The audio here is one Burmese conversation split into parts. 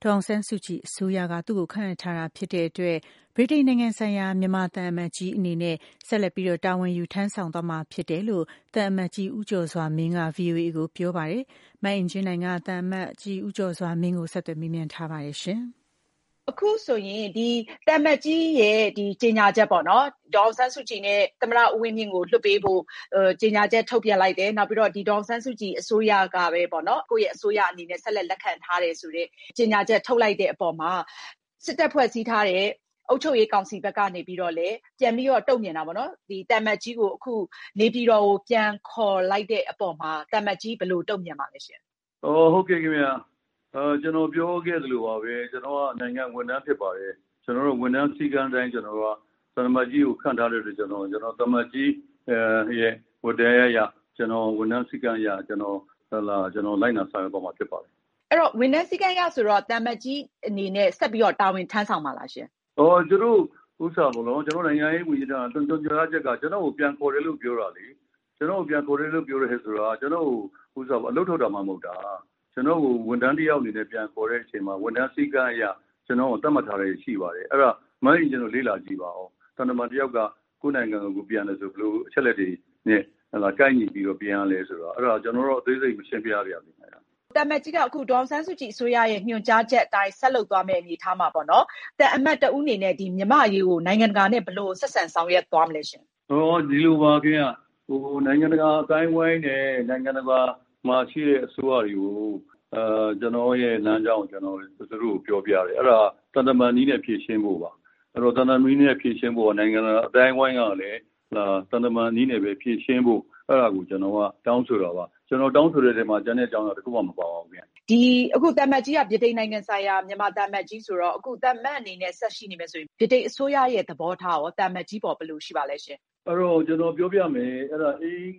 ဒေါ်အောင်ဆန်းစုကြည်အစိုးရကသူ့ကိုခန့်အပ်ထားတာဖြစ်တဲ့အတွက်ဗြိတိန်နိုင်ငံဆိုင်ရာမြန်မာသံအမတ်ကြီးအနေနဲ့ဆက်လက်ပြီးတာဝန်ယူထမ်းဆောင်သွားမှာဖြစ်တယ်လို့သံအမတ်ကြီးဦးကျော်စွာမင်းက VOA ကိုပြောပါတယ်။မအင်ကြင်းနိုင်ကသံအမတ်ကြီးဦးကျော်စွာမင်းကိုဆက်သွယ်မေးမြန်းထားပါတယ်ရှင်။အခုဆိုရင်ဒီတမတ်ကြီးရဲ့ဒီကြေညာချက်ပေါ့နော်ဒေါ်အောင်ဆန်းစုကြည်နဲ့သမ္မတဦးဝင်းမြင့်ကိုလွှတ်ပေးဖို့ကြေညာချက်ထုတ်ပြန်လိုက်တယ်နောက်ပြီးတော့ဒီဒေါ်အောင်ဆန်းစုကြည်အစိုးရကပဲပေါ့နော်ကိုယ့်ရဲ့အစိုးရအနေနဲ့ဆက်လက်ခံထားတယ်ဆိုတဲ့ကြေညာချက်ထုတ်လိုက်တဲ့အပေါ်မှာစစ်တပ်ဖွဲ့စည်းထားတဲ့အုပ်ချုပ်ရေးကောင်စီဘက်ကနေပြီးတော့လည်းပြန်ပြီးတော့တုံ့ပြန်တာပေါ့နော်ဒီတမတ်ကြီးကိုအခုနေပြည်တော်ကိုပြန်ခေါ်လိုက်တဲ့အပေါ်မှာတမတ်ကြီးဘယ်လိုတုံ့ပြန်ပါလဲရှင်ဟုတ်ကဲ့ခင်ဗျာကျွန်တော်ပြောခဲ့သလိုပါပဲကျွန်တော်ကနိုင်ငံဝန်ထမ်းဖြစ်ပါတယ်ကျွန်တော်တို့ဝန်ထမ်းစည်းကမ်းတိုင်းကျွန်တော်ကသံမတ်ကြီးကိုခန့်ထားတဲ့အတွက်ကျွန်တော်သံမတ်ကြီးရဲ့ဝတ္တရားရကျွန်တော်ဝန်ထမ်းစည်းကမ်းရကျွန်တော်လိုက်နာဆောင်ရွက်သွားမှာဖြစ်ပါတယ်အဲ့တော့ဝန်ထမ်းစည်းကမ်းရဆိုတော့သံမတ်ကြီးအနေနဲ့ဆက်ပြီးတော့တာဝန်ထမ်းဆောင်ပါလားရှင်ကျွန်တော်ဥစ္စာပေါ့နော်ကျွန်တော်နိုင်ငံရေးဝန်ကြီးဌာနတွန်းကြားချက်ကကျွန်တော်ကိုပြန်ခေါ်တယ်လို့ပြောတာလေကျွန်တော်ကိုပြန်ခေါ်တယ်လို့ပြောရဲဆိုတာကျွန်တော်ဥစ္စာအလုပ်ထုတ်တာမှမဟုတ်တာကျွန်တော်ကိုဝန်ထမ်းတယောက်အနေနဲ့ပြန်ခေါ်တဲ့အချိန်မှာဝန်ထမ်းစည်းကမ်းအရကျွန်တော်ကိုတတ်မှတ်ထားရရှိပါတယ်အဲ့ဒါမင်းကျွန်တော်လေ့လာကြည့်ပါဦးတန်တမာတယောက်ကကိုယ်နိုင်ငံကိုပြန်တယ်ဆိုဘလို့အချက်လက်တွေနဲ့ကိုက်ညီပြီးတော့ပြန်ရလဲဆိုတော့အဲ့ဒါကျွန်တော်တို့အသေးစိတ်မရှင်းပြရရဘူးတမတ်ကြီးကအခုဒေါ်အောင်ဆန်းစုကြည်အစိုးရရဲ့ညွှန်ကြားချက်အတိုင်းဆက်လုပ်သွားမယ့်အနေအထားမှာပေါ့နော်တန်အမတ်တဦးအနေနဲ့ဒီမြန်မာအရေးကိုနိုင်ငံတကာနဲ့ဘယ်လိုဆက်ဆံဆောင်ရွက်သွားမလဲရှင်ဒီလိုပါခင်ဗျနိုင်ငံတကာအတိုင်းဝိုင်းနဲ့နိုင်ငံတကာမှာရှိတဲ့အစိုးရတွေကိုကျွန်တော်ရဲ့လမ်းကြောင်းကျွန်တော်သူတို့ပြောပြတယ်အဲ့ဒါတန်တမာနီးနဲ့ဖြည့်ရှင်းဖို့ပါအဲ့တော့တန်တမာနီးနဲ့ဖြည့်ရှင်းဖို့နိုင်ငံတကာအတိုင်းဝိုင်းကလည်းတန်တမာနီးနဲ့ပဲဖြည့်ရှင်းဖို့အဲ့ဒါကိုကျွန်တော်ကတောင်းဆိုတာပါကျွန်တော်တောင်းဆိုတဲ့နေရာမှာကျန်တဲ့အကြောင်းအရာတစ်ခုမှမပါအောင်ခင်ဒီအခုတမတ်ကြီးကဗြိတိန်နိုင်ငံဆိုင်ရာမြန်မာတမတ်ကြီးဆိုတော့အခုတမတ်အနေနဲ့ဆက်ရှိနေမယ်ဆိုရင်ဗြိတိန်အစိုးရရဲ့သဘောထားရောတမတ်ကြီးပေါ်ဘယ်လိုရှိပါလဲရှင်အဲ့တော့ကျွန်တော်ပြောပြမယ်အဲ့ဒါ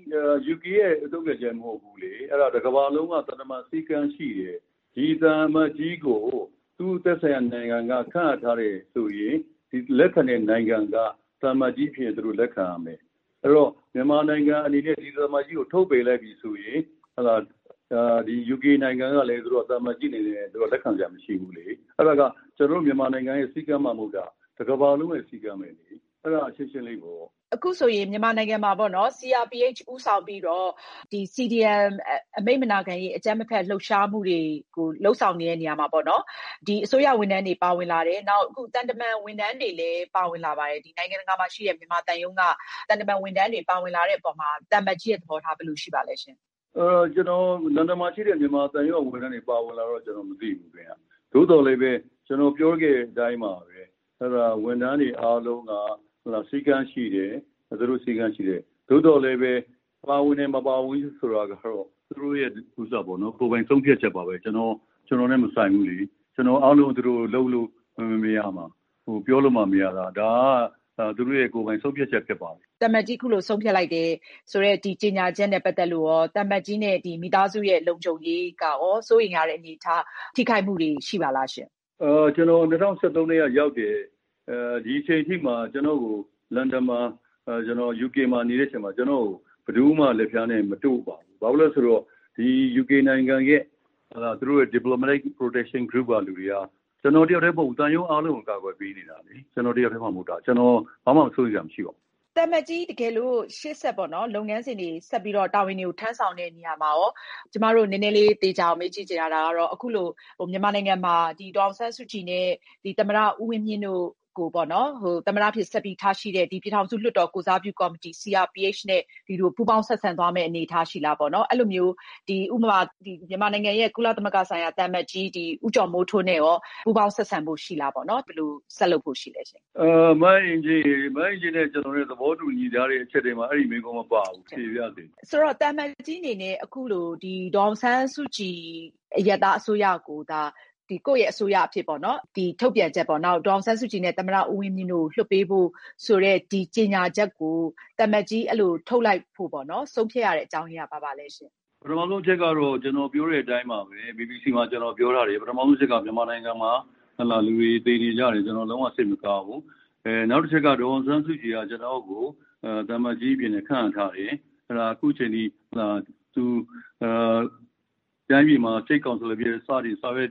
UK ရဲ့အတုံးကြမဟုတ်ဘူးလေအဲ့ဒါတစ်ကမ္ဘာလုံးကတန်တမာစီကံရှိတယ်ဒီတမတ်ကြီးကိုသူ့သက်ဆိုင်ရာနိုင်ငံကခန့်အပ်ထားတယ်ဆိုရင်ဒီလက်ခံတဲ့နိုင်ငံကတမတ်ကြီးဖြစ်သူတို့လက်ခံရမယ်အဲ့တော့မြန်မာနိုင်ငံအနေနဲ့ဒီတမတ်ကြီးကိုထုတ်ပယ်လိုက်ပြီဆိုရင်ဟုတ်လားဒီ UK နိုင်ငံကလည်းသူတို့တမတ်ကြီးနေတယ်သူတို့လက်ခံကြမရှိဘူးလေအဲ့ဒါကကျွန်တော်တို့မြန်မာနိုင်ငံရဲ့စီကံမှမဟုတ်တာတစ်ကမ္ဘာလုံးရဲ့စီကံပဲလေအဲ့ဒါရှင်းရှင်းလေးပေါ့အခုဆိုရင်မြန်မာနိုင်ငံမှာပေါ့နော် CRPH ဥဆောင်ပြီးတော့ဒီ CDM အမိန့်မနာခံရေးအကြမ်းမဖက်လှုပ်ရှားမှုတွေကိုလှုပ်ဆောင်နေတဲ့နေရာမှာပေါ့နော်ဒီအစိုးရဝန်ထမ်းတွေပါဝင်လာတယ်နောက်အခုတန်တမန်ဝန်ထမ်းတွေလည်းပါဝင်လာပါတယ်ဒီနိုင်ငံတကာမှာရှိတဲ့မြန်မာတန်ယုံကတန်တမန်ဝန်ထမ်းတွေပါဝင်လာတဲ့အပေါ်မှာတန်မတ်ကြီးရဲ့သဘောထားဘယ်လိုရှိပါလဲရှင်ကျွန်တော်လန်ဒန်မှာရှိတဲ့မြန်မာတန်ယုံဝန်ထမ်းတွေပါဝင်လာတော့ကျွန်တော်မသိဘူးခင်ဗျသို့တော်လည်းပဲကျွန်တော်ပြောခဲ့တဲ့အတိုင်းပါပဲအဲ့ဒါဝန်ထမ်းတွေအားလုံးကစီကံရှိတယ်သူတို့စီကံရှိတယ်သို့တော်လည်းပဲပါဝင်နေမပါဝင်ဆိုတာကတော့သူတို့ရဲ့ဥစ္စာပေါ့နော်ကိုယ်ပိုင်ဆုံးဖြတ်ချက်ပါပဲကျွန်တော်နဲ့မဆိုင်ဘူးလေကျွန်တော်အားလုံးသူတို့လှုပ်လို့မရမှာပြောလို့မှမရတာဒါကသူတို့ရဲ့ကိုယ်ပိုင်ဆုံးဖြတ်ချက်ဖြစ်ပါတယ်တမတ်ကြီးခုလိုဆုံးဖြတ်လိုက်တယ်ဆိုတော့ဒီကြေညာချက်နဲ့ပတ်သက်လို့ရောတမတ်ကြီးနဲ့ဒီမိသားစုရဲ့လုံခြုံရေးကရောစိုးရိမ်ရတဲ့အနေအထားထိခိုက်မှုတွေရှိပါလားရှင်ကျွန်တော်2013နှစ်ရောက်တယ်ဒီအချိန်ထိမှကျွန်တော်ကိုလန်ဒန်မှာကျွန်တော် UK မှာနေတဲ့ချိန်မှာကျွန်တော်ဘယ်သူမှလက်ဖျားနဲ့မတို့ပါဘူးဘာလို့လဲဆိုတော့ဒီ UK နိုင်ငံရဲ့သူတို့ရဲ့ diplomatic protection group ကလူတွေကကျွန်တော်တယောက်တည်းမဟုတ်ဘူးတန်ယုံအားလုံးကိုကာကွယ်ပေးနေတာလေကျွန်တော်တယောက်တည်းမှမဟုတ်တာကျွန်တော်ဘာမှမစိုးရိမ်ရမရှိပါဘူးတမတ်ကြီးတကယ်လို့ရှေ့ဆက်ပေါ့နော်လုပ်ငန်းစဉ်တွေဆက်ပြီးတော့တာဝန်တွေကိုထမ်းဆောင်တဲ့နေရာမှာရောကျမတို့နည်းနည်းလေးတေချာအောင်မေးကြည့်ကြရတာကတော့အခုလိုမြန်မာနိုင်ငံမှာဒီဒေါအောင်ဆန်းစုကြည်နဲ့ဒီသမ္မတဦးဝင်းမြင့်တို့ကိုပေါ့နော်သမ္မတဖြစ်ဆက်ပြီးထားရှိတဲ့ဒီပြည်ထောင်စုလွှတ်တော်ကိုစားပြုကော်မတီ CRPH နဲ့ဒီလိုပူးပေါင်းဆက်ဆံသွားမယ့်အနေအထားရှိလားပေါ့နော်အဲ့လိုမျိုးဒီဥပမာဒီမြန်မာနိုင်ငံရဲ့ကုလသမဂ္ဂဆိုင်ရာတမတ်ကြီးဒီဦးကျော်မိုးထွန်းနဲ့ရောပူးပေါင်းဆက်ဆံဖို့ရှိလားပေါ့နော်ဘယ်လိုဆက်လုပ်ဖို့ရှိလဲရှင်မိုင်းကြီးနဲ့ကျွန်တော်တို့သဘောတူညီထားတဲ့အချက်တွေမှာအဲ့ဒီမိကုံးမပါဘူးဖြေပြသေးဆိုတော့တမတ်ကြီးအနေနဲ့အခုလိုဒီဒေါအောင်ဆန်းစုကြည်အယက်သားအစိုးရကိုဒါဒီကိုယ့်ရဲ့အစိုးရအဖြစ်ပေါ့နော်ဒီထုတ်ပြန်ချက်ပေါ့နောက်ဒေါအောင်ဆန်းစုကြည်နဲ့သမ္မတဦးဝင်းမြင့်တို့လွှတ်ပေးဖို့ဆိုတဲ့ဒီကြေညာချက်ကိုတမတ်ကြီးအဲ့လိုထုတ်လိုက်ဖို့ပေါ့နော်ဆုံးဖြတ်ရတဲ့အကြောင်းရင်းကပါလဲရှင်ပထမဆုံးချက်ကတော့ကျွန်တော်ပြောတဲ့အတိုင်းပါပဲ BBC မှာကျွန်တော်ပြောထားတယ်ပထမဆုံးချက်ကမြန်မာနိုင်ငံမှာလူတွေတည်နေကြတယ်ကျွန်တော်လုံးဝစိတ်မကောင်းဘူးနောက်တစ်ချက်ကတော့ဒေါအောင်ဆန်းစုကြည်ကကျွန်တော်ကိုတမတ်ကြီးပြင်နဲ့ခန့်ထားတယ်အဲ့ဒါအခုချိန်ဒီသူတိုင်းပြည်မှာ State Council ပြစတင်စာရွက်ပြ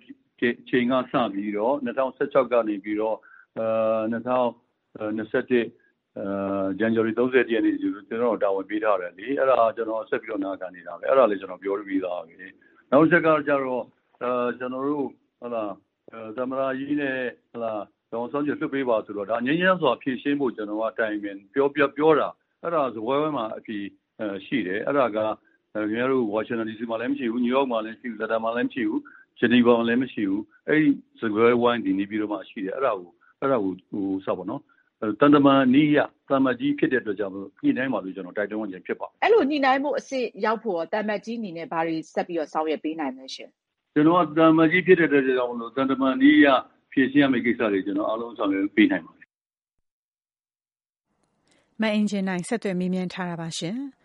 ချိန်ကစပြီးတော့2016ကနေပြီးတော့2021ဇန်နဝါရီ30ရက်နေ့ကျွန်တော်တာဝန်ပေးထားတယ်လေအဲ့ဒါကျွန်တော်ဆက်ပြီးတော့နားခံနေတာပဲအဲ့ဒါလေးကျွန်တော်ပြောပြီးသားပဲနောက်ချက်ကကြတော့ကျွန်တော်တို့ဟုတ်လားသမရာကြီးနဲ့ဟုတ်လားတော့ဆောင်းကျလွတ်ပေးပါဆိုတော့ဒါငင်းငင်းစွာဖြည့်ရှင်းဖို့ကျွန်တော်ကတိုင်ပင်ပြောတာအဲ့ဒါဇဝဲမှာအဖြစ်ရှိတယ်အဲ့ဒါကခင်ဗျားတို့ဝါရှင်တန်ဒီစီမှာလည်းမရှိဘူးနယူးယောက်မှာလည်းမရှိဘူးလန်ဒန်မှာလည်းမရှိဘူးဂျနီဗာမှာလည်းမရှိဘူးအဲ့ဒီဇဝဲဝိုင်းဒီနေပြည်တော်မှာရှိတယ်အဲ့ဒါကိုစပါတော့တန်တမာနီးရတမကြီးဖြစ်တဲ့အတွက်ကြောင့်ညှိနှိုင်းပါလို့ကျွန်တော်တိုက်တွန်းခြင်းဖြစ်ပါတယ်အဲ့လိုညှိနှိုင်းမှုအစစ်ရောက်ဖို့တမကြီးအနေနဲ့ဘာတွေဆက်ပြီးတော့ဆောင်ရွက်ပေးနိုင်မလဲရှင်ကျွန်တော်တမကြီးဖြစ်တဲ့အတွက်ကြောင့်လို့တန်တမာနီးရဖြည့်ရှင်းရမယ့်ကိစ္စတွေကျွန်တော်အားလုံးဆောင်ရွက်ပေးနိုင်ပါတယ်မအင်ဂျင်နိုင်ဆက်သွယ်မေးမြန်းထားတာပါရှင်။